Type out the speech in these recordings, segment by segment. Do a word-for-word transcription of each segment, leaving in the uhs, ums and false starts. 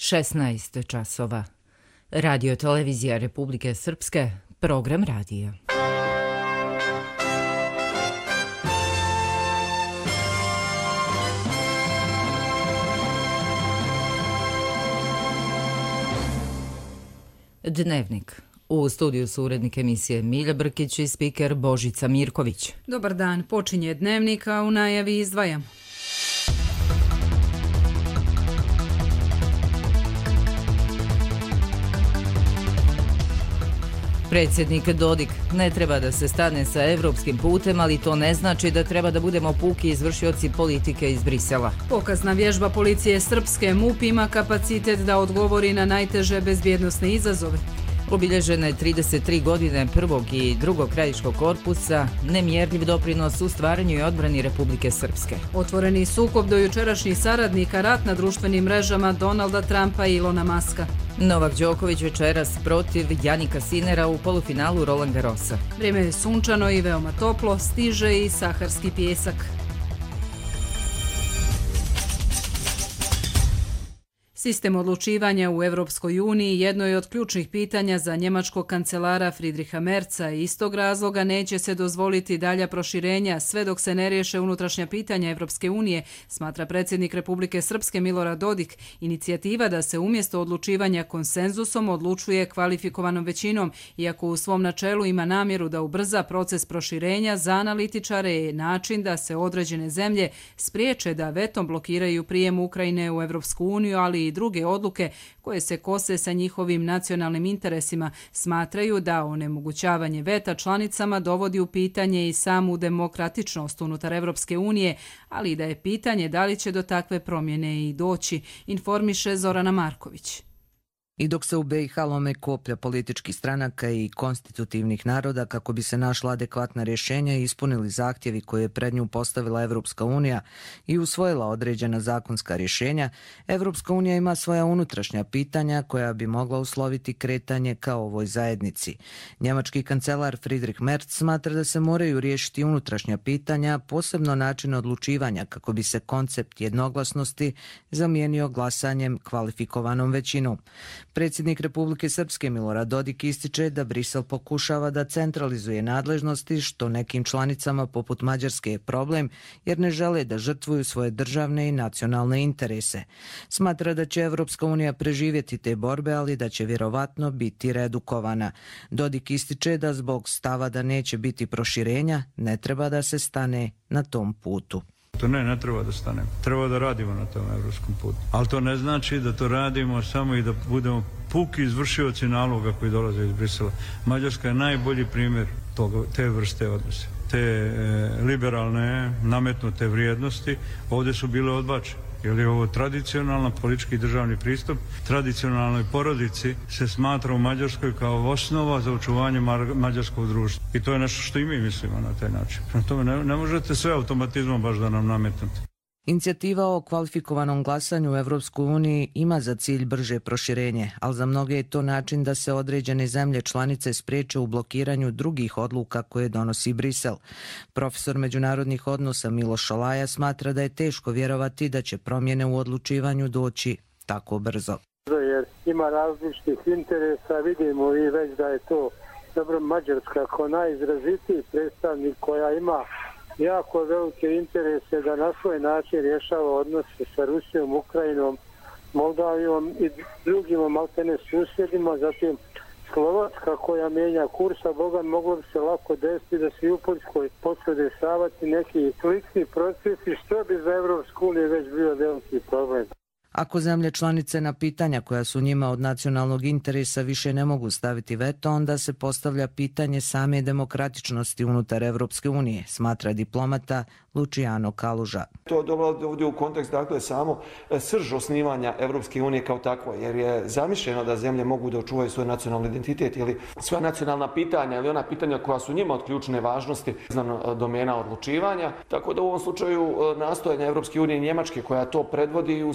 šesnaest časova. Radio televizija Republike Srpske, program radija. Dnevnik. U studiju su urednik emisije Milja Brkić i spiker Božica Mirković. Dobar dan, počinje Dnevnik, a u najavi izdvajamo. Predsjednik Dodik: ne treba da se stane sa evropskim putem, ali to ne znači da treba da budemo puki izvršioci politike iz Brisela. Pokazna vježba policije Srpske, MUP ima kapacitet da odgovori na najteže bezbjednosne izazove. Obilježene trideset tri godine prvog i drugog krajiškog korpusa, nemjerljiv doprinos u stvaranju i odbrani Republike Srpske. Otvoreni sukob do jučerašnjih saradnika, rat na društvenim mrežama Donalda Trumpa i Ilona Maska. Novak Đoković večeras protiv Janika Sinera u polufinalu Roland Garrosa. Vrijeme je sunčano i veoma toplo, stiže i saharski pijesak. Sistem odlučivanja u Evropskoj uniji jedno je od ključnih pitanja za njemačkog kancelara Friedricha Merza i iz tog razloga neće se dozvoliti dalja proširenja sve dok se ne riješe unutrašnja pitanja Evropske unije, smatra predsjednik Republike Srpske Milorad Dodik. Inicijativa da se umjesto odlučivanja konsenzusom odlučuje kvalifikovanom većinom, iako u svom načelu ima namjeru da ubrza proces proširenja, za analitičare je način da se određene zemlje spriječe da vetom blokiraju prijem Ukrajine u Evropsku uniju, ali i druge odluke koje se kose sa njihovim nacionalnim interesima. Smatraju da onemogućavanje veta članicama dovodi u pitanje i samu demokratičnost unutar Evropske unije, ali i da je pitanje da li će do takve promjene i doći, informiše Zorana Marković. I dok se u B i H lome koplja političkih stranaka i konstitutivnih naroda kako bi se našla adekvatna rješenja i ispunili zahtjevi koje je pred nju postavila Evropska unija i usvojila određena zakonska rješenja, Evropska unija ima svoja unutrašnja pitanja koja bi mogla usloviti kretanje ka ovoj zajednici. Njemački kancelar Friedrich Merz smatra da se moraju riješiti unutrašnja pitanja, posebno način odlučivanja kako bi se koncept jednoglasnosti zamijenio glasanjem kvalifikovanom većinom. Predsjednik Republike Srpske Milorad Dodik ističe da Brisel pokušava da centralizuje nadležnosti, što nekim članicama poput Mađarske je problem, jer ne žele da žrtvuju svoje državne i nacionalne interese. Smatra da će Evropska unija preživjeti te borbe, ali da će vjerovatno biti redukovana. Dodik ističe da zbog stava da neće biti proširenja, ne treba da se stane na tom putu. To ne, ne treba da stanemo. Treba da radimo na tom evropskom putu. Ali to ne znači da to radimo samo i da budemo puki izvršioci naloga koji dolaze iz Brisela. Mađarska je najbolji primjer toga, te vrste odnose. Te e, liberalne, nametnute vrijednosti ovdje su bile odbačene. Jer je ovo tradicionalno politički državni pristup. Tradicionalnoj porodici se smatra u Mađarskoj kao osnova za očuvanje mađarskog društva. I to je nešto što i mi mislimo na taj način. Prema tome ne, ne možete sve automatizmom baš da nam nametnete. Inicijativa o kvalifikovanom glasanju u Evropskoj uniji ima za cilj brže proširenje, ali za mnoge je to način da se određene zemlje članice spriječe u blokiranju drugih odluka koje donosi Brisel. Profesor međunarodnih odnosa Miloš Šalaja smatra da je teško vjerovati da će promjene u odlučivanju doći tako brzo. Jer ima različitih interesa, vidimo i već da je to dobro Mađarska kao najizrazitiji predstavnik koja ima jako velike interese da na svoj način rješava odnose sa Rusijom, Ukrajinom, Moldavijom i drugim maltene susjedima. Zatim Slovačka koja mijenja kursa, Boga, moglo bi se lako desiti da se i u Poljskoj počne dešavati neki slični procesi, što bi za Evropsku uniju već bio veliki problem. Ako zemlje članice na pitanja koja su njima od nacionalnog interesa više ne mogu staviti veto, onda se postavlja pitanje same demokratičnosti unutar Evropske unije, smatra diplomata Luciano Kaluža. To dovodi u kontekst, dakle, samo srž osnivanja Evropske unije kao takvo, jer je zamišljeno da zemlje mogu da očuvaju svoj nacionalni identitet ili svoja nacionalna pitanja ili ona pitanja koja su njima od ključne važnosti, znam, domena odlučivanja. Tako da u ovom slučaju nastojanja Evropske unije i Njemačke koja to predvodi u stvari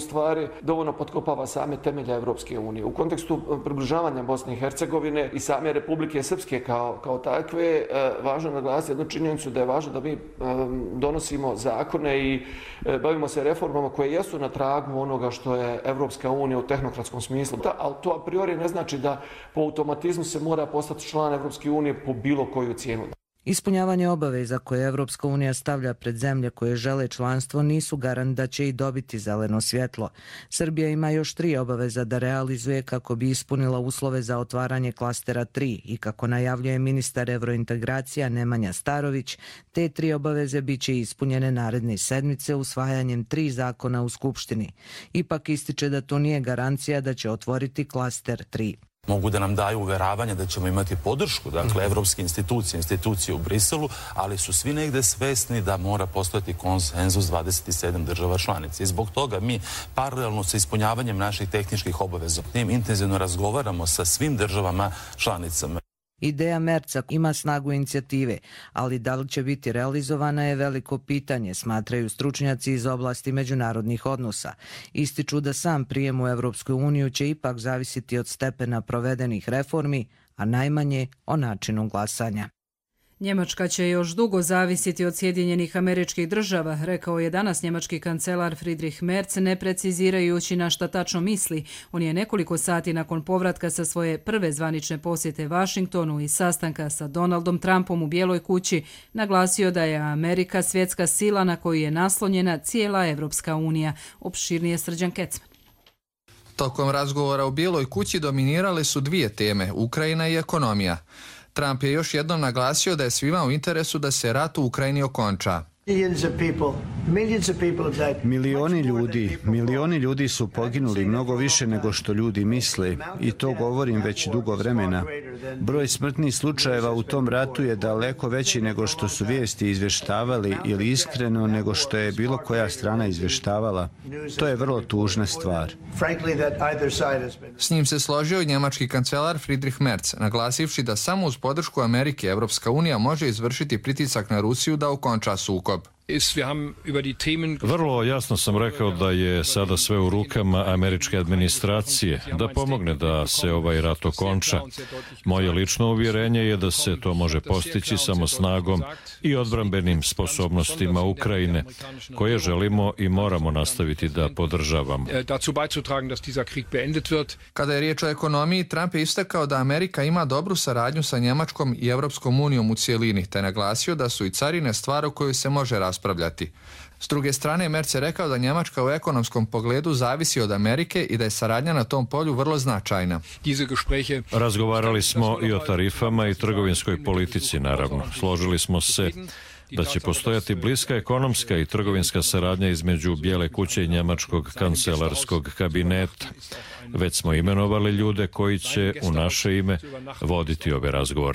dovoljno potkopava same temelje Evropske unije. U kontekstu približavanja Bosne i Hercegovine i same Republike Srpske kao, kao takve, važno naglasiti jednu činjenicu da je važno da mi donosimo zakone i bavimo se reformama koje jesu na tragu onoga što je Evropska unija u tehnokratskom smislu. Da, ali to a priori ne znači da po automatizmu se mora postati član Evropske unije po bilo koju cijenu. Ispunjavanje obaveza koje Evropska unija stavlja pred zemlje koje žele članstvo nisu garant da će i dobiti zeleno svjetlo. Srbija ima još tri obaveza da realizuje kako bi ispunila uslove za otvaranje klastera tri i kako najavljuje ministar evrointegracija Nemanja Starović, te tri obaveze bit će ispunjene naredne sedmice usvajanjem tri zakona u Skupštini. Ipak ističe da to nije garancija da će otvoriti klaster tri. Mogu da nam daju uveravanje da ćemo imati podršku, dakle, evropske institucije, institucije u Briselu, ali su svi negde svesni da mora postojati konsenzus dvadeset sedam država članica. I zbog toga mi paralelno sa ispunjavanjem naših tehničkih obaveza intenzivno razgovaramo sa svim državama članicama. Ideja Merca ima snagu inicijative, ali da li će biti realizovana je veliko pitanje, smatraju stručnjaci iz oblasti međunarodnih odnosa. Ističu da sam prijem u Evropsku uniju će ipak zavisiti od stepena provedenih reformi, a najmanje o načinu glasanja. Njemačka će još dugo zavisiti od Sjedinjenih Američkih Država, rekao je danas njemački kancelar Friedrich Merz, ne precizirajući na šta tačno misli. On je nekoliko sati nakon povratka sa svoje prve zvanične posjete Vašingtonu i sastanka sa Donaldom Trumpom u Bijeloj kući naglasio da je Amerika svjetska sila na koju je naslonjena cijela Evropska unija. Opširnije Srđan Kecman. Tokom razgovora u Bijeloj kući dominirale su dvije teme, Ukrajina i ekonomija. Trump je još jednom naglasio da je svima u interesu da se rat u Ukrajini okonča. Milioni ljudi, milioni ljudi su poginuli mnogo više nego što ljudi misle i to govorim već dugo vremena. Broj smrtnih slučajeva u tom ratu je daleko veći nego što su vijesti izvještavali ili iskreno nego što je bilo koja strana izvještavala. To je vrlo tužna stvar. S njim se složio i njemački kancelar Friedrich Merz, naglasivši da samo uz podršku Amerike Evropska unija može izvršiti pritisak na Rusiju da okonča sukob. Vrlo jasno sam rekao da je sada sve u rukama američke administracije da pomogne da se ovaj rat okonča. Moje lično uvjerenje je da se to može postići samo snagom i odbrambenim sposobnostima Ukrajine, koje želimo i moramo nastaviti da podržavamo. Kada je riječ o ekonomiji, Trump je istakao da Amerika ima dobru saradnju sa Njemačkom i Evropskom unijom u cijelini, te naglasio da su i carine stvar o kojoj se može raspravljati. S druge strane, Merz je rekao da Njemačka u ekonomskom pogledu zavisi od Amerike i da je saradnja na tom polju vrlo značajna. Razgovarali smo i o tarifama i trgovinskoj politici, naravno. Složili smo se da će postojati bliska ekonomska i trgovinska saradnja između Bijele kuće i njemačkog kancelarskog kabineta. Već smo imenovali ljude koji će u naše ime voditi ove razgovore.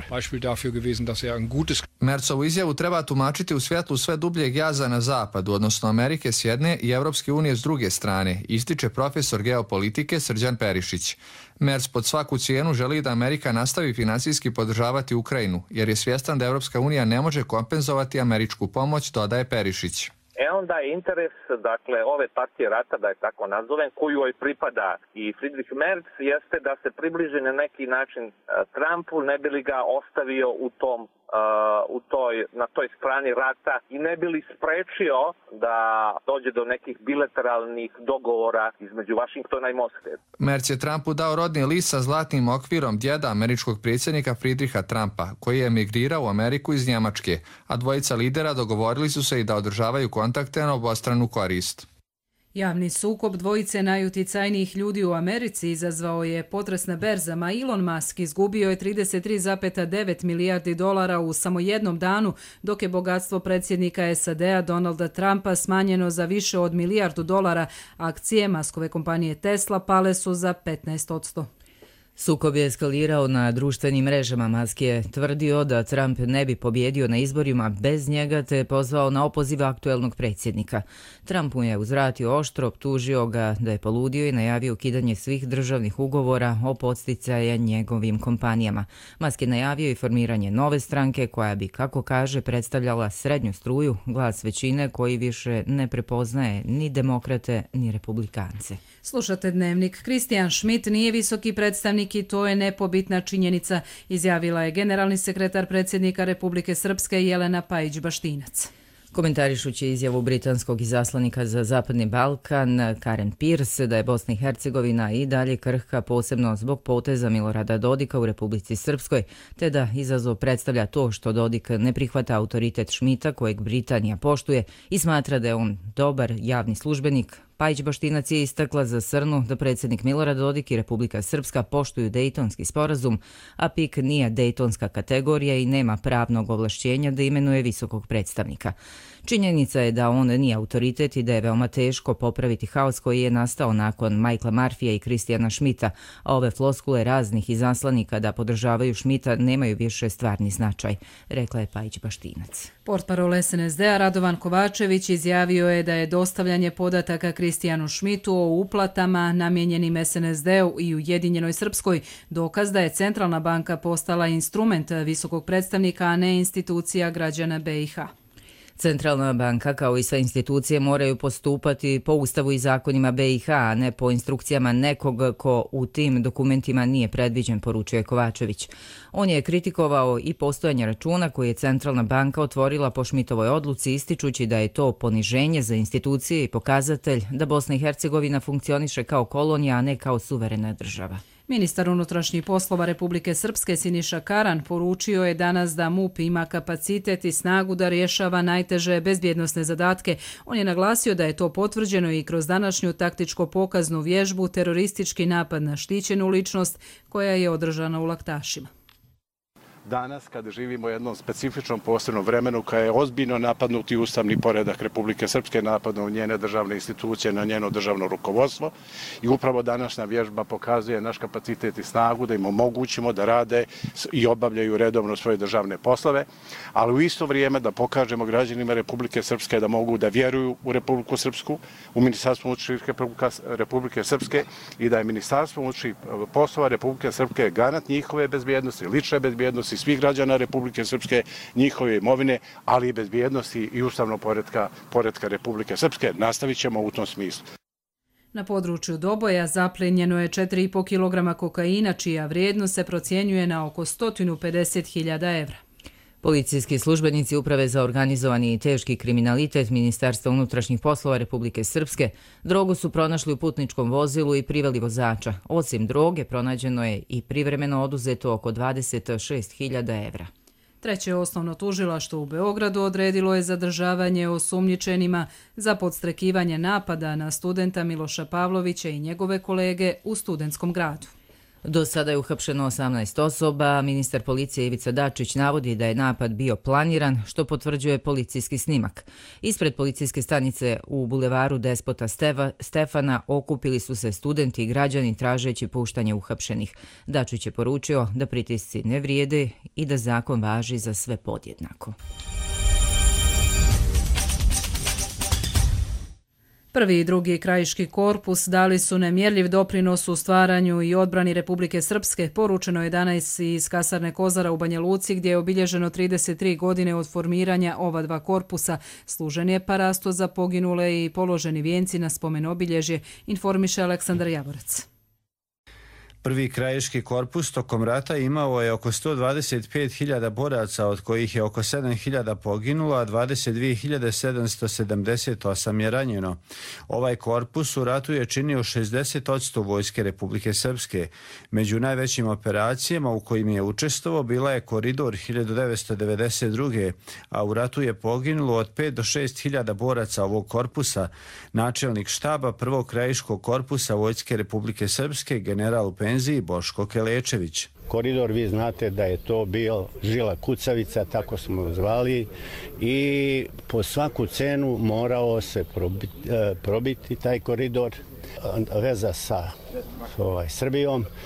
Merzovu izjavu treba tumačiti u svjetlu sve dubljeg jaza na zapadu, odnosno Amerike s jedne i Evropske unije s druge strane, ističe profesor geopolitike Srđan Perišić. Merz pod svaku cijenu želi da Amerika nastavi financijski podržavati Ukrajinu, jer je svjestan da Evropska unija ne može kompenzovati američku pomoć, dodaje Perišić. E onda je interes, dakle, ove partije rata, da je tako nazovem, koju joj pripada i Friedrich Merz, jeste da se približi na neki način Trumpu, ne bi li ga ostavio u tom Uh, u toj, na toj strani rata i ne bi li sprečio da dođe do nekih bilateralnih dogovora između Vašingtona i Moskve. Merz je Trumpu dao rodni list sa zlatnim okvirom djeda američkog predsjednika Friedricha Trumpa, koji je emigrirao u Ameriku iz Njemačke, a dvojica lidera dogovorili su se i da održavaju kontakte na obostranu korist. Javni sukob dvojice najuticajnijih ljudi u Americi izazvao je potres na berzama. Elon Musk izgubio je trideset tri zarez devet milijardi dolara u samo jednom danu, dok je bogatstvo predsjednika S A D-a Donalda Trumpa smanjeno za više od milijardu dolara. Akcije Muskove kompanije Tesla pale su za petnaest posto. Sukob je eskalirao na društvenim mrežama. Musk je tvrdio da Trump ne bi pobjedio na izborima bez njega, te je pozvao na opoziv aktuelnog predsjednika. Trump mu je uzvratio oštro, optužio ga da je poludio i najavio ukidanje svih državnih ugovora o podsticaja njegovim kompanijama. Musk je najavio i formiranje nove stranke koja bi, kako kaže, predstavljala srednju struju, glas većine koji više ne prepoznaje ni demokrate ni republikance. Slušate Dnevnik. Christian Schmidt nije visoki predstavnik i to je nepobitna činjenica, izjavila je generalni sekretar predsjednika Republike Srpske Jelena Pajić-Baštinac. Komentarišući izjavu britanskog izaslanika za Zapadni Balkan Karen Pierce da je Bosna i Hercegovina i dalje krhka, posebno zbog poteza Milorada Dodika u Republici Srpskoj, te da izazov predstavlja to što Dodik ne prihvata autoritet Schmidta kojeg Britanija poštuje i smatra da je on dobar javni službenik, Pajić-Baštinac je istakla za Srnu da predsjednik Milorad Dodik i Republika Srpska poštuju Dejtonski sporazum, a P I K nije dejtonska kategorija i nema pravnog ovlašćenja da imenuje visokog predstavnika. Činjenica je da on nije autoritet i da je veoma teško popraviti haos koji je nastao nakon Michaela Murphyja i Christiana Schmidta, a ove floskule raznih izaslanika da podržavaju Schmidta nemaju više stvarni značaj, rekla je Pajić-Baštinac. Portparol S N S D-a Radovan Kovačević izjavio je da je dostavljanje podataka Christianu Schmidtu o uplatama namijenjenim S N S D-u i Ujedinjenoj Srpskoj dokaz da je Centralna banka postala instrument visokog predstavnika, a ne institucija građana B i H. Centralna banka kao i sve institucije moraju postupati po ustavu i zakonima B i H, a ne po instrukcijama nekog ko u tim dokumentima nije predviđen, poručuje Kovačević. On je kritikovao i postojanje računa koje je Centralna banka otvorila po Schmidtovoj odluci, ističući da je to poniženje za institucije i pokazatelj da Bosna i Hercegovina funkcioniše kao kolonija, a ne kao suverena država. Ministar unutrašnjih poslova Republike Srpske Siniša Karan poručio je danas da M U P ima kapacitet i snagu da rješava najteže bezbjednosne zadatke. On je naglasio da je to potvrđeno i kroz današnju taktičko-pokaznu vježbu teroristički napad na štićenu ličnost koja je održana u Laktašima. Danas, kada živimo u jednom specifičnom posebnom vremenu kada je ozbiljno napadnuti ustavni poredak Republike Srpske, napadnu njene državne institucije, na njeno državno rukovodstvo, i upravo današnja vježba pokazuje naš kapacitet i snagu da im omogućimo da rade i obavljaju redovno svoje državne poslove, ali u isto vrijeme da pokažemo građanima Republike Srpske da mogu da vjeruju u Republiku Srpsku, u Ministarstvo unutrašnjih Republike Srpske, i da je Ministarstvo unutrašnjih poslova Republike Srpske garant njihove bezbjednosti, lične bezbjednosti svih građana Republike Srpske, njihove imovine, ali i bezbjednosti i ustavnog poretka, poretka Republike Srpske. Nastavit ćemo u tom smislu. Na području Doboja zaplenjeno je četiri i po kilograma kokaina, čija vrijednost se procjenjuje na oko sto pedeset hiljada evra. Policijski službenici Uprave za organizovani i teški kriminalitet Ministarstva unutrašnjih poslova Republike Srpske drogu su pronašli u putničkom vozilu i priveli vozača. Osim droge, pronađeno je i privremeno oduzeto oko dvadeset šest hiljada evra. Treće osnovno tužilaštvo u Beogradu odredilo je zadržavanje osumnjičenima za podstrekivanje napada na studenta Miloša Pavlovića i njegove kolege u Studentskom gradu. Do sada je uhapšeno osamnaest osoba. Ministar policije Ivica Dačić navodi da je napad bio planiran, što potvrđuje policijski snimak. Ispred policijske stanice u bulevaru Despota Stefana okupili su se studenti i građani tražeći puštanje uhapšenih. Dačić je poručio da pritisci ne vrijede i da zakon važi za sve podjednako. Prvi i drugi krajiški korpus dali su nemjerljiv doprinos u stvaranju i odbrani Republike Srpske. Poručeno je danas iz kasarne Kozara u Banja Luci, gdje je obilježeno trideset tri godine od formiranja ova dva korpusa. Služen je parasto za poginule i položeni vijenci na spomen obilježje, informiše Aleksandar Javorac. Prvi krajiški korpus tokom rata imao je oko sto dvadeset pet hiljada boraca, od kojih je oko sedam hiljada poginulo, a dvadeset dvije hiljade sedamsto sedamdeset osam je ranjeno. Ovaj korpus u ratu je činio šezdeset posto vojske Republike Srpske. Među najvećim operacijama u kojim je učestvovao bila je Koridor hiljadu devetsto devedeset druge. a u ratu je poginulo od pet do šest hiljada boraca ovog korpusa. Načelnik štaba prvog krajiškog korpusa Vojske Republike Srpske, general u penziji Boško Kelečević. Koridor, vi znate da je to bio žila kucavica, tako smo zvali, i po svaku cenu morao se probiti, probiti taj koridor, veza sa ovaj, Srbijom.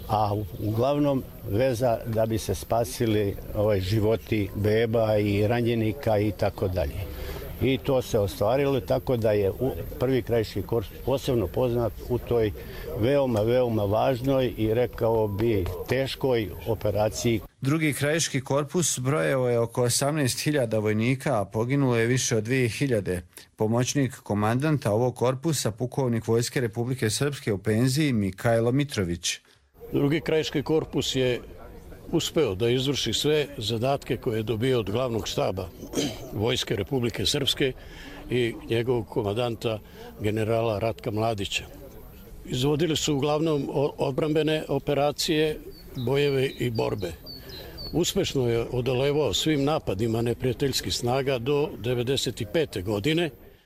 a uglavnom veza da bi se spasili ovaj, životi beba i ranjenika i tako dalje. I to se ostvarilo tako da je prvi krajiški korpus posebno poznat u toj veoma, veoma važnoj i rekao bi teškoj operaciji. Drugi krajiški korpus brojao je oko osamnaest hiljada vojnika, a poginulo je više od dvije hiljade. Pomoćnik komandanta ovog korpusa, pukovnik Vojske Republike Srpske u penziji Mikajlo Mitrović. Drugi krajiški korpus je uspeo da izvrši sve zadatke koje je dobio od glavnog štaba Vojske Republike Srpske i njegovog komandanta generala Ratka Mladića. Izvodili su uglavnom odbrambene operacije, bojeve i borbe. Uspešno je odolevao svim napadima neprijateljskih snaga do devedeset pete. godine.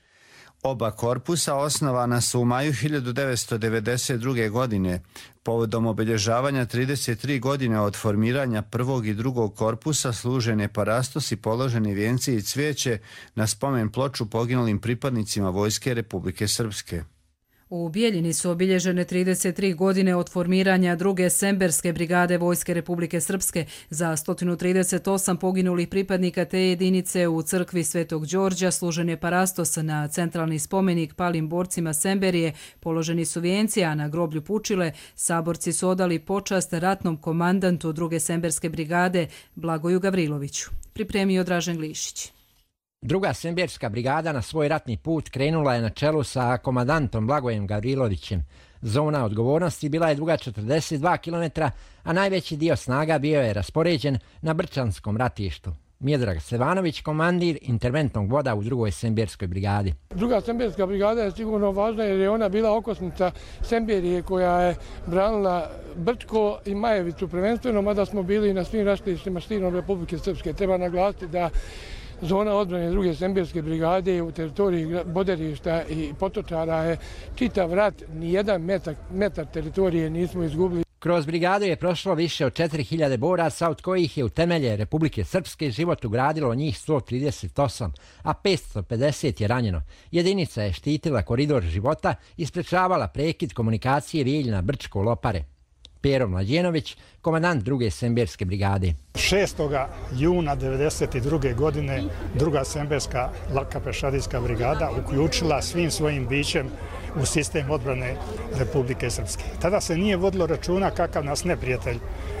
Oba korpusa osnovana su u maju hiljadu devetsto devedeset druge. godine, povodom obilježavanja trideset tri godine od formiranja prvog i drugog korpusa služen je parastos i položeni vijenci i cvijeće na spomen ploču poginulim pripadnicima Vojske Republike Srpske. U Bijeljini su obilježene trideset tri godine od formiranja druge Semberske brigade Vojske Republike Srpske. Za sto trideset osam poginulih pripadnika te jedinice u crkvi Svetog Đorđa služen je parastos na centralni spomenik palim borcima Semberije, položeni su vijenci, a na groblju Pučile saborci su odali počast ratnom komandantu druge Semberske brigade Blagoju Gavriloviću. Pripremio Dražen Glišić. Druga Semberska brigada na svoj ratni put krenula je na čelu sa komandantom Blagojem Gavrilovićem. Zona odgovornosti bila je duga četrdeset dva kilometra, a najveći dio snaga bio je raspoređen na Brčanskom ratištu. Miodrag Stevanović, komandir interventnog voda u drugoj Semberskoj brigadi. Druga Semberska brigada je sigurno važna jer je ona bila okosnica Semberije koja je branila Brčko i Majevicu prvenstveno, mada smo bili na svim ratištima širom Republike Srpske. Treba naglasiti da zona odbrane druge Semberske brigade u teritoriji Boderišta i Potočara je čitav rat, nijedan metar, metar teritorije nismo izgubili. Kroz brigadu je prošlo više od četiri hiljade boraca, od kojih je u temelje Republike Srpske život ugradilo njih sto trideset osam, a petsto pedeset je ranjeno. Jedinica je štitila koridor života i sprečavala prekid komunikacije Bijeljina Brčko Lopare. Pero Mlađenović, komandant druge Semberske brigade. šestog juna devedeset druge. godine druga Semberska laka pešadijska brigada uključila svim svojim bićem u sistem odbrane Republike Srpske. Tada se nije vodilo računa kakav nas neprijatelj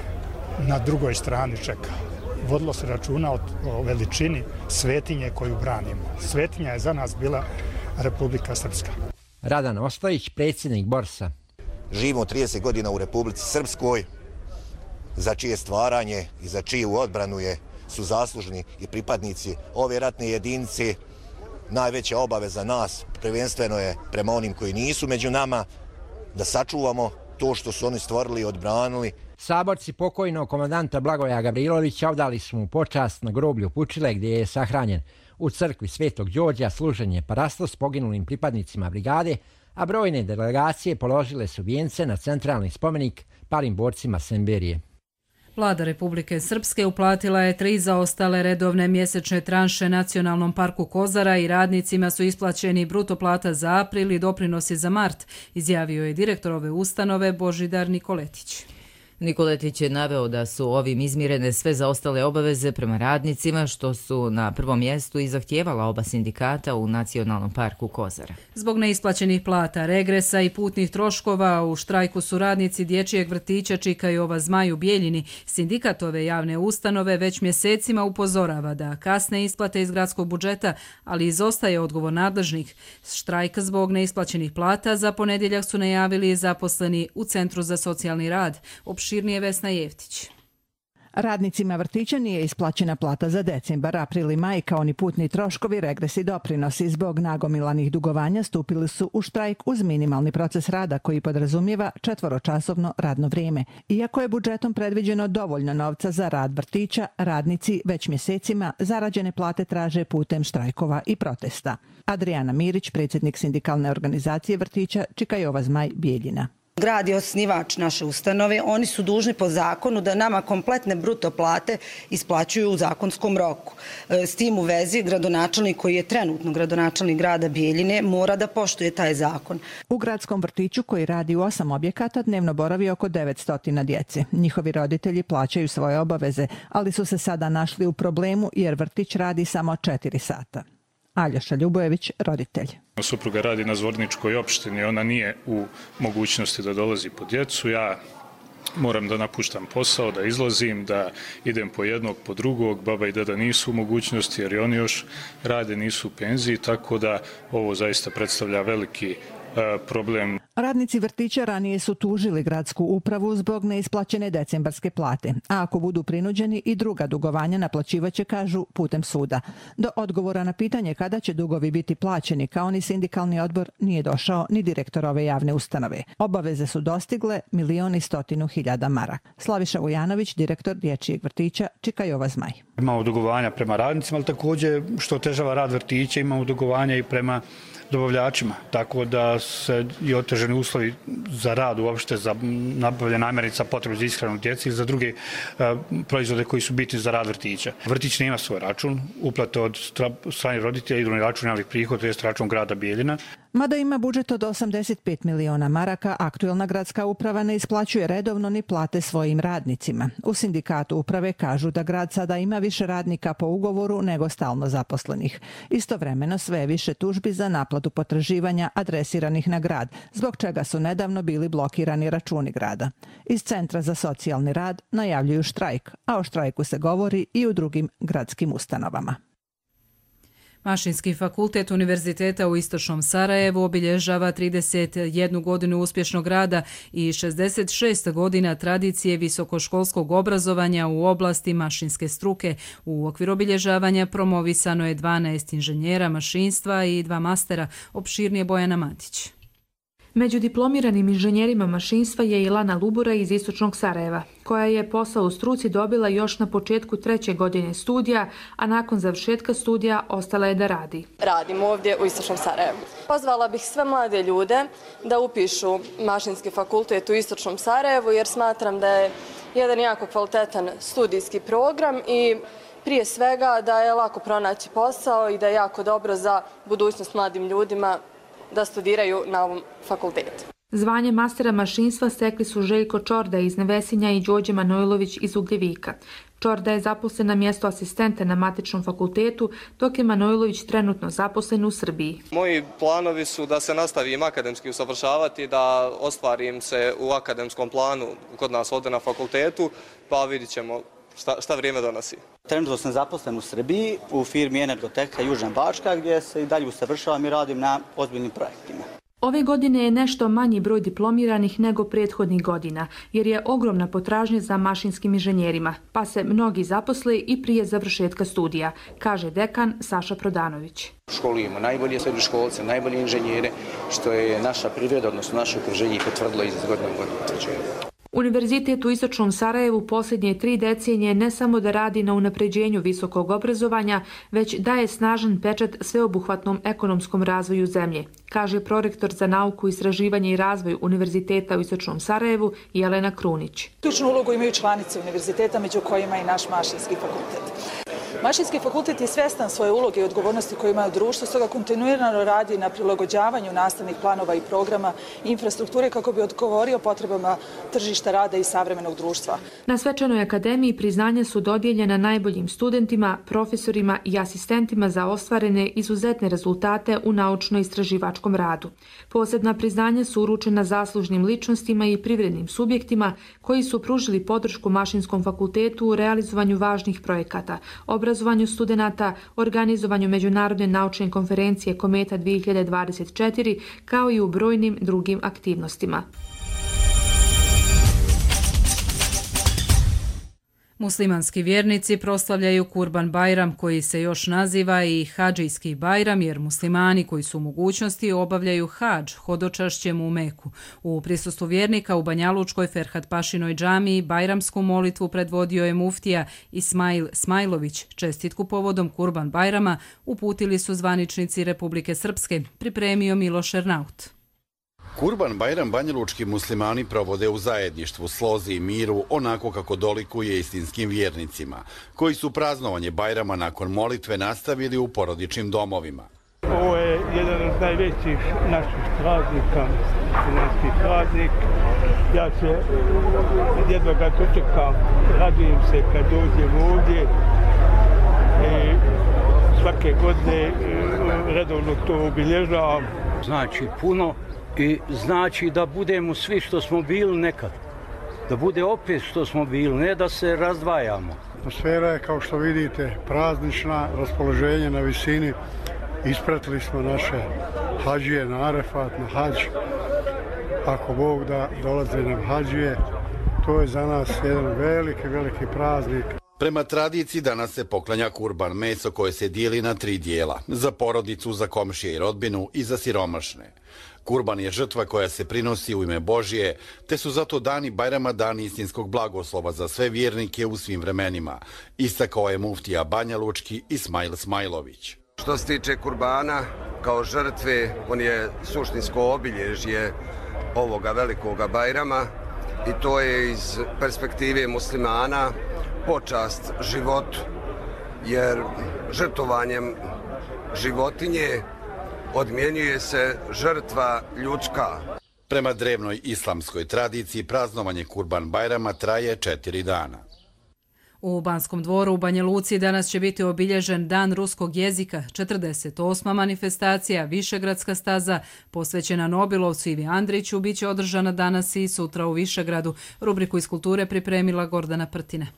na drugoj strani čeka. Vodilo se računa o, o veličini svetinje koju branimo. Svetinja je za nas bila Republika Srpska. Radan Ostojić, predsjednik Borsa. Živimo trideset godina u Republici Srpskoj, za čije stvaranje i za čiju odbranu je, su zaslužni i pripadnici ove ratne jedinice. Najveća obaveza nas prvenstveno je prema onim koji nisu među nama, da sačuvamo to što su oni stvorili i odbranili. Saborci pokojnog komandanta Blagoja Gavrilovića odali su mu počast na groblju Pučile gdje je sahranjen. U crkvi Svetog Đorđa služen je parastos poginulim pripadnicima brigade, a brojne delegacije položile su vijence na centralni spomenik palim borcima Semberije. Vlada Republike Srpske uplatila je tri zaostale redovne mjesečne tranše Nacionalnom parku Kozara i radnicima su isplaćeni bruto plata za april i doprinosi za mart, izjavio je direktor ove ustanove Božidar Nikoletić. Nikoletić je naveo da su ovim izmirene sve zaostale obaveze prema radnicima, što su na prvom mjestu i zahtijevala oba sindikata u Nacionalnom parku Kozara. Zbog neisplaćenih plata, regresa i putnih troškova u štrajku su radnici dječjeg vrtića Čika Jova Zmaj u Bijeljini. Sindikat ove javne ustanove već mjesecima upozorava da kasne isplate iz gradskog budžeta, ali izostaje odgovor nadležnih. Štrajk zbog neisplaćenih plata za ponedjeljak su najavili zaposleni u Centru za socijalni rad. Širnije Vesna Jevtić. Radnicima vrtića nije isplaćena plata za decembar, april i maj, kao ni putni troškovi, regresi i doprinosi. Zbog nagomilanih dugovanja stupili su u štrajk uz minimalni proces rada koji podrazumijeva četvoročasovno radno vrijeme. Iako je budžetom predviđeno dovoljno novca za rad vrtića, radnici već mjesecima zarađene plate traže putem štrajkova i protesta. Adrijana Mirić, predsjednik sindikalne organizacije vrtića Čika Jova Zmaj Bijeljina. Grad je osnivač naše ustanove, oni su dužni po zakonu da nama kompletne bruto plate isplaćuju u zakonskom roku. S tim u vezi gradonačelnik koji je trenutno gradonačelnik grada Bijeljine mora da poštuje taj zakon. U gradskom vrtiću koji radi u osam objekata dnevno boravi oko devetsto djece. Njihovi roditelji plaćaju svoje obaveze, ali su se sada našli u problemu jer vrtić radi samo četiri sata. Aljoša Ljubojević, roditelj. Supruga radi na Zvorničkoj opštini, ona nije u mogućnosti da dolazi po djecu. Ja moram da napuštam posao, da izlazim, da idem po jednog, po drugog. Baba i deda nisu u mogućnosti jer i oni još rade, nisu u penziji, tako da ovo zaista predstavlja veliki problem. Radnici vrtića ranije su tužili gradsku upravu zbog neisplaćene decembarske plate, a ako budu prinuđeni i druga dugovanja naplaćivaće, kažu, putem suda. Do odgovora na pitanje kada će dugovi biti plaćeni, kao ni sindikalni odbor, nije došao ni direktor ove javne ustanove. Obaveze su dostigle milion i stotinu hiljada maraka. Slaviša Vujanović, direktor dječjeg vrtića Čikajova Zmaj. Imamo dugovanja prema radnicima, ali također što otežava rad vrtića, imamo dugovanja i prema dobavljačima, tako da se i oteženi uslovi za rad uopšte, za nabavljanje namirnica, potrebu za ishranu djece i za druge uh, proizvode koji su bitni za rad vrtića. Vrtić nema svoj račun, uplate od strane roditelja idu na račun javnih prihoda, to je račun grada Bijeljina. Mada ima budžet od osamdeset pet miliona maraka, aktuelna gradska uprava ne isplaćuje redovno ni plate svojim radnicima. U sindikatu uprave kažu da grad sada ima više radnika po ugovoru nego stalno zaposlenih. Istovremeno sve je više tužbi za naplatu potraživanja adresiranih na grad, zbog čega su nedavno bili blokirani računi grada. Iz Centra za socijalni rad najavljuju štrajk, a o štrajku se govori i u drugim gradskim ustanovama. Mašinski fakultet Univerziteta u Istočnom Sarajevu obilježava trideset jednu godinu uspješnog rada i šezdeset šest godina tradicije visokoškolskog obrazovanja u oblasti mašinske struke. U okviru obilježavanja promovisano je dvanaest inženjera mašinstva i dva mastera, opširnije Bojana Matić. Među diplomiranim inženjerima mašinstva je i Lana Lubura iz Istočnog Sarajeva, koja je posao u struci dobila još na početku treće godine studija, a nakon završetka studija ostala je da radi. Radim ovdje u Istočnom Sarajevu. Pozvala bih sve mlade ljude da upišu mašinski fakultet u Istočnom Sarajevu, jer smatram da je jedan jako kvalitetan studijski program i prije svega da je lako pronaći posao i da je jako dobro za budućnost mladim ljudima da studiraju na ovom fakultetu. Zvanje mastera mašinstva stekli su Željko Čorda iz Nevesinja i Đorđe Manojlović iz Ugljevika. Čorda je zaposlen na mjesto asistenta na matičnom fakultetu, dok je Manojlović trenutno zaposlen u Srbiji. Moji planovi su da se nastavim akademski usavršavati, da ostvarim se u akademskom planu kod nas ovdje na fakultetu, pa vidit ćemo šta, šta vrijeme donosi. Trenutno sam zaposlen u Srbiji u firmi Energoteka Južna Bačka, gdje se i dalje usavršavam i radim na ozbiljnim projektima. Ove godine je nešto manji broj diplomiranih nego prethodnih godina, jer je ogromna potražnja za mašinskim inženjerima, pa se mnogi zaposle i prije završetka studija, kaže dekan Saša Prodanović. Školujemo najbolje srednjoškolce, najbolje inženjere, što je naša privreda, odnosno naše okruženje potvrdilo iz godine u godinu utvrđuje. Univerzitet u Istočnom Sarajevu posljednje tri decenije ne samo da radi na unapređenju visokog obrazovanja, već daje snažan pečat sveobuhvatnom ekonomskom razvoju zemlje, kaže prorektor za nauku, istraživanje i razvoj Univerziteta u Istočnom Sarajevu Jelena Krunić. Ključnu ulogu imaju članice univerziteta, među kojima i naš mašinski fakultet. Mašinski fakultet je svjestan svoje uloge i odgovornosti koje ima u društvu, stoga kontinuirano radi na prilagođavanju nastavnih planova i programa i infrastrukture kako bi odgovorio potrebama tržišta rada i savremenog društva. Na svečanoj akademiji priznanja su dodijeljena najboljim studentima, profesorima i asistentima za ostvarene izuzetne rezultate u naučno-istraživačkom radu. Posebna priznanja su uručena zaslužnim ličnostima i privrednim subjektima koji su pružili podršku Mašinskom fakultetu u realizovanju važnih projekata, obrazovanju studenata, organizovanju Međunarodne naučne konferencije Kometa dvije hiljade dvadeset četiri, kao i u brojnim drugim aktivnostima. Muslimanski vjernici proslavljaju Kurban Bajram, koji se još naziva i Hadžijski Bajram, jer muslimani koji su u mogućnosti obavljaju hadž hodočašćem u Meku. U prisustvu vjernika u Banjalučkoj Ferhat Pašinoj džamiji bajramsku molitvu predvodio je muftija Ismail Smajlović. Čestitku povodom Kurban Bajrama uputili su zvaničnici Republike Srpske, pripremio Miloš Ernaut. Kurban Bajram banjalučki muslimani provode u zajedništvu, slozi i miru, onako kako dolikuje istinskim vjernicima, koji su praznovanje Bajrama nakon molitve nastavili u porodičnim domovima. Ovo je jedan od najvećih naših praznika, muslimanski praznik. Ja se jedno ga dočekam, radujem se kad dođem ovdje i svake godine redovno to obilježavam. Znači puno i znači da budemo svi što smo bili nekad. Da bude opet što smo bili, ne da se razdvajamo. Atmosfera je, kao što vidite, praznična, raspoloženje na visini. Ispratili smo naše hađije na Arefat, na hađ. Ako Bog da dolaze nam hađije, to je za nas jedan veliki, veliki praznik. Prema tradiciji danas se poklanja kurban, meso koje se dijeli na tri dijela, za porodicu, za komšije i rodbinu i za siromašne. Kurban je žrtva koja se prinosi u ime Božije, te su zato dani Bajrama dani istinskog blagoslova za sve vjernike u svim vremenima, istakao je muftija banjalučki Ismail Smajlović. Što se tiče kurbana, kao žrtve, on je suštinsko obilježje ovoga velikoga Bajrama i to je iz perspektive muslimana počast životu, jer žrtvovanjem životinje odmjenjuje se žrtva ljudska. Prema drevnoj islamskoj tradiciji praznovanje Kurban Bajrama traje četiri dana. U Banskom dvoru u Banja Luci danas će biti obilježen Dan ruskog jezika, četrdeset osma manifestacija Višegradska staza posvećena Nobelovcu Ivi Andriću bit će održana danas i sutra u Višegradu. Rubriku iz kulture pripremila Gordana Prtina.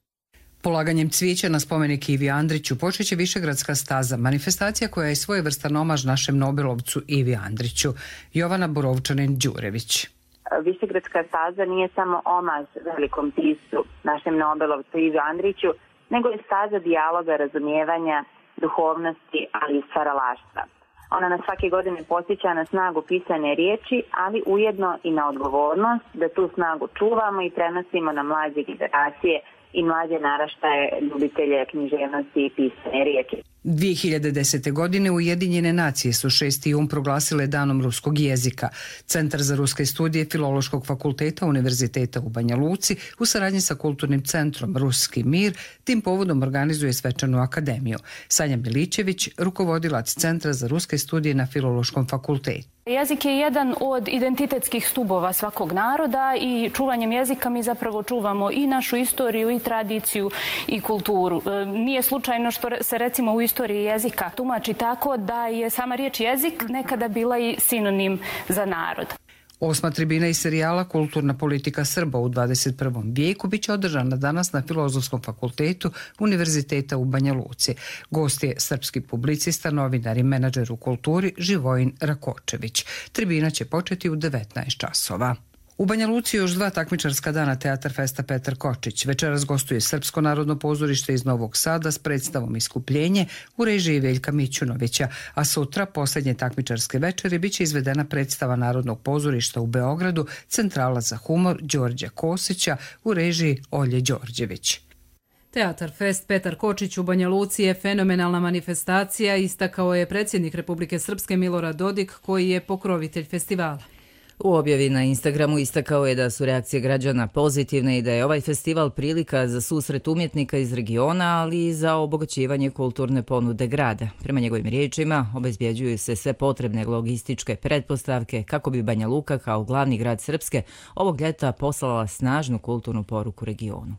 Polaganjem cvijeća na spomenik Ivi Andriću počeće Višegradska staza, manifestacija koja je svojevrstan omaž našem Nobelovcu Ivi Andriću. Jovana Borovčanin-Đurević. Višegradska staza nije samo omaž velikom piscu, našem Nobelovcu Ivi Andriću, nego je staza dijaloga, razumijevanja, duhovnosti, ali i stvaralaštva. Ona nas svake godine podsjeća na snagu pisane riječi, ali ujedno i na odgovornost da tu snagu čuvamo i prenosimo na mlađe generacije i mlađe naraštaje ljubitelje književnosti i pisane riječi. dvije hiljade desete. godine Ujedinjene nacije su šesti jun proglasile Danom ruskog jezika. Centar za ruske studije Filološkog fakulteta Univerziteta u Banja Luci u saradnji sa kulturnim centrom Ruski mir tim povodom organizuje svečanu akademiju. Sanja Milićević, rukovodilac Centra za ruske studije na Filološkom fakultetu. Jezik je jedan od identitetskih stubova svakog naroda i čuvanjem jezika mi zapravo čuvamo i našu istoriju i tradiciju i kulturu. Nije slučajno što se recimo u istoriji jezika tumači tako da je sama riječ jezik nekada bila i sinonim za narod. Osma tribina iz serijala Kulturna politika Srba u dvadeset prvom vijeku bit će održana danas na Filozofskom fakultetu Univerziteta u Banja Luci. Gost je srpski publicista, novinar i menadžer u kulturi Živojin Rakočević. Tribina će početi u devetnaest časova. U Banja Luci još dva takmičarska dana Teatar festa Petar Kočić. Večeras gostuje Srpsko narodno pozorište iz Novog Sada s predstavom Iskupljenje u režiji Veljka Mićunovića, a sutra, posljednje takmičarske večeri, bit će izvedena predstava Narodnog pozorišta u Beogradu Centrala za humor Đorđa Kosića u režiji Olje Đorđević. Teatar fest Petar Kočić u Banja Luci je fenomenalna manifestacija, istakao je predsjednik Republike Srpske Milorad Dodik, koji je pokrovitelj festivala. U objavi na Instagramu istakao je da su reakcije građana pozitivne i da je ovaj festival prilika za susret umjetnika iz regiona, ali i za obogaćivanje kulturne ponude grada. Prema njegovim riječima, obezbjeđuju se sve potrebne logističke pretpostavke kako bi Banja Luka kao glavni grad Srpske ovog ljeta poslala snažnu kulturnu poruku regionu.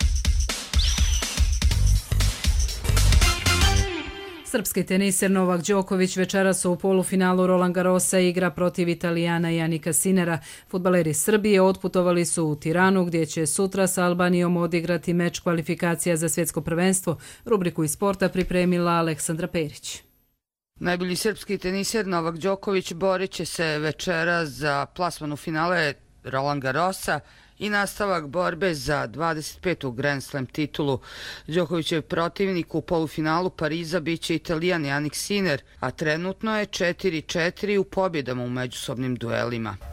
Srpski teniser Novak Đoković večeras u polufinalu Roland Garrosa igra protiv Italijana Janika Sinera. Fudbaleri Srbije otputovali su u Tiranu gdje će sutra sa Albanijom odigrati meč kvalifikacija za svjetsko prvenstvo. Rubriku iz sporta pripremila Aleksandra Perić. Najbolji srpski teniser Novak Đoković borit će se večeras za plasman u finale Roland Garrosa i nastavak borbe za dvadeset petu Grand Slam titulu. Đokovićev protivnik u polufinalu Pariza biće Italijan Janik Sinner, a trenutno je četiri četiri u pobjedama u međusobnim duelima.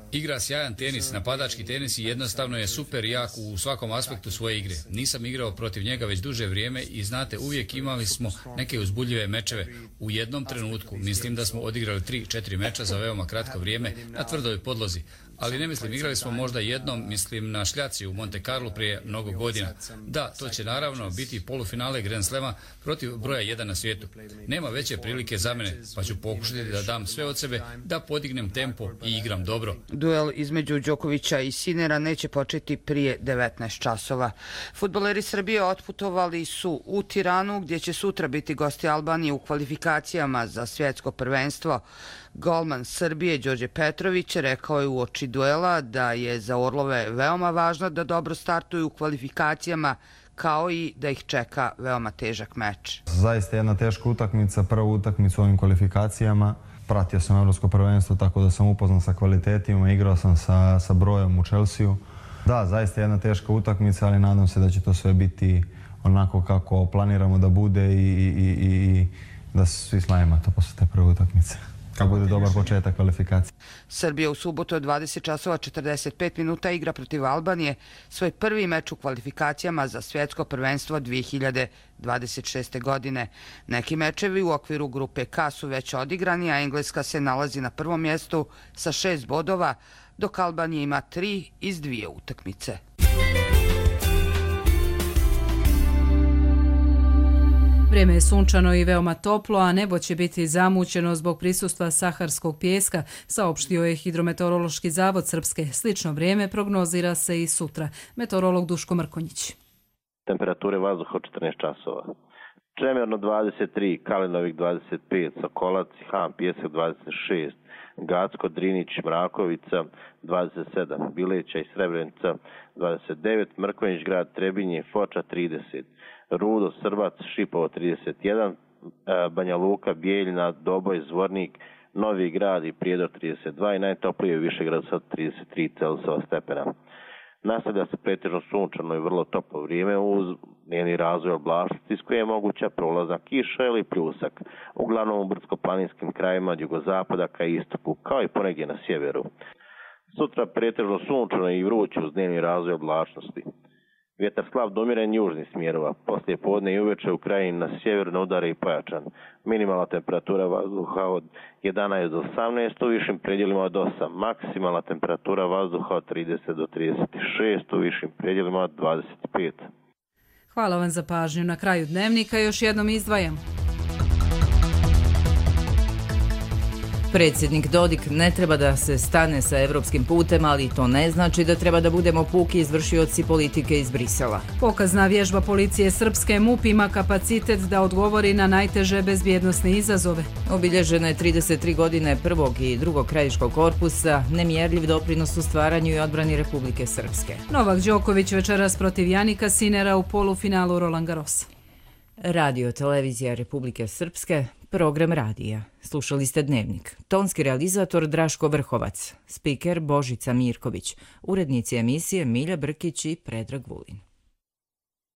Igra sjajan tenis, napadački tenis i jednostavno je super jak u svakom aspektu svoje igre. Nisam igrao protiv njega već duže vrijeme i znate, uvijek imali smo neke uzbudljive mečeve. U jednom trenutku mislim da smo odigrali tri četiri meča za veoma kratko vrijeme na tvrdoj podlozi. Ali ne mislim, igrali smo možda jednom, mislim na šljaci u Monte Carlo prije mnogo godina. Da, to će naravno biti polufinale Grand Slema protiv broja jedan na svijetu. Nema veće prilike za mene, pa ću pokušati da dam sve od sebe, da podignem tempo i igram dobro. Duel između Đokovića i Sinera neće početi prije devetnaest časova. Fudbaleri Srbije otputovali su u Tiranu, gdje će sutra biti gosti Albanije u kvalifikacijama za svjetsko prvenstvo. Golman Srbije Đorđe Petrović rekao je uoči duela da je za Orlove veoma važno da dobro startuju u kvalifikacijama, kao i da ih čeka veoma težak meč. Zaista jedna teška utakmica, prva utakmica u ovim kvalifikacijama. Pratio sam evropsko prvenstvo, tako da sam upoznan sa kvalitetima, igrao sam sa, sa brojem u Chelsea-u. Da, zaista jedna teška utakmica, ali nadam se da će to sve biti onako kako planiramo da bude i, i, i, i da se svi slavimo to posle te prve utakmice. Kako bude dobar početak kvalifikacije. Srbija u subotu od dvadeset časova četrdeset pet minuta igra protiv Albanije svoj prvi meč u kvalifikacijama za svjetsko prvenstvo dvije hiljade dvadeset šeste. godine. Neki mečevi u okviru grupe K su već odigrani, a Engleska se nalazi na prvom mjestu sa šest bodova, dok Albanija ima tri iz dvije utakmice. Vrijeme je sunčano i veoma toplo, a nebo će biti zamućeno zbog prisustva saharskog pijeska, saopštio je Hidrometeorološki zavod Srpske. Slično vrijeme prognozira se i sutra. Meteorolog Duško Mrkonjić. Temperature vazduha od četrnaest časova. Čemerno dvadeset tri, Kalinovik dvadeset pet, Sokolac, Han, Pijesak dvadeset šest, Gacko, Drinić, Mrakovica dvadeset sedam, Bileća i Srebrenica dvadeset devet, Mrkonjić grad, Trebinje, Foča trideset, Rudo, Srbac, Šipovo trideset jedan, Banja Luka, Bijeljina, Doboj, Zvornik, Novi grad i Prijedor trideset dva i najtoplije u Višegrad sa trideset tri Celzijeva stepena. Nastavlja se pretežno sunčano i vrlo toplo vrijeme uz njeni razvoj oblačnosti iz koje je moguća prolazna kiša ili pljusak, uglavnom u brdsko-planinskim krajima od jugozapada ka istoku, kao i ponegdje na sjeveru. Sutra pretežno sunčano i vruće uz njeni razvoj oblačnosti. Vjetar slab do umiren južnih smjerova. Poslije podne i uveče u krajini na sjeveru na udare i pojačan. Minimalna temperatura vazduha od jedanaest do osamnaest, u višim predjelima od osam. Maksimalna temperatura vazduha od trideset do trideset šest, u višim predjelima od dvadeset pet. Hvala vam za pažnju. Na kraju dnevnika još jednom izdvajamo. Predsjednik Dodik ne treba da se stane sa evropskim putem, ali to ne znači da treba da budemo puki izvršioci politike iz Brisela. Pokazna vježba policije Srpske MUP ima kapacitet da odgovori na najteže bezbjednosne izazove. Obilježeno je trideset tri godine prvog i drugog krajiškog korpusa, nemjerljiv doprinos u stvaranju i odbrani Republike Srpske. Novak Đoković večeras protiv Janika Sinera u polufinalu Roland Garrosa. Radio televizija Republike Srpske, program radija. Slušali ste Dnevnik. Tonski realizator Draško Vrhovac, spiker Božica Mirković, urednici emisije Milja Brkić i Predrag Vulin.